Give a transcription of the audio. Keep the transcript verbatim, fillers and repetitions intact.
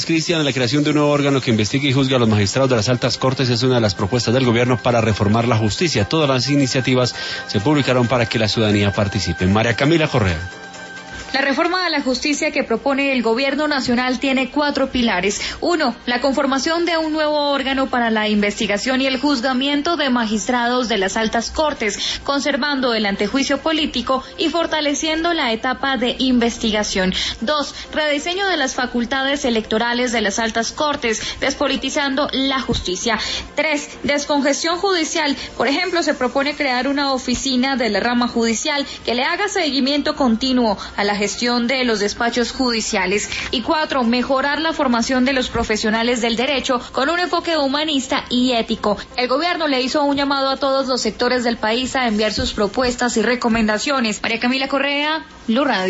Cristian, la creación de un nuevo órgano que investigue y juzgue a los magistrados de las altas cortes es una de las propuestas del gobierno para reformar la justicia. Todas las iniciativas se publicaron para que la ciudadanía participe. María Camila Correa. La reforma de la justicia que propone el gobierno nacional tiene cuatro pilares. Uno, la conformación de un nuevo órgano para la investigación y el juzgamiento de magistrados de las altas cortes, conservando el antejuicio político y fortaleciendo la etapa de investigación. Dos, rediseño de las facultades electorales de las altas cortes, despolitizando la justicia. Tres, descongestión judicial. Por ejemplo, se propone crear una oficina de la rama judicial que le haga seguimiento continuo a la gestión de los despachos judiciales. Y cuatro, mejorar la formación de los profesionales del derecho con un enfoque humanista y ético. El gobierno le hizo un llamado a todos los sectores del país a enviar sus propuestas y recomendaciones. María Camila Correa, Blue Radio.